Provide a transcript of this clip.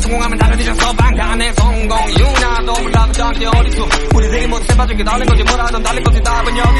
성공하면 다들 뒤져서 방탄의 성공 이유나도 몰라도 저한테 어디서 우리들이 모두 세봐준 게 다른 거지 뭐라던 달린 거지 답은 여기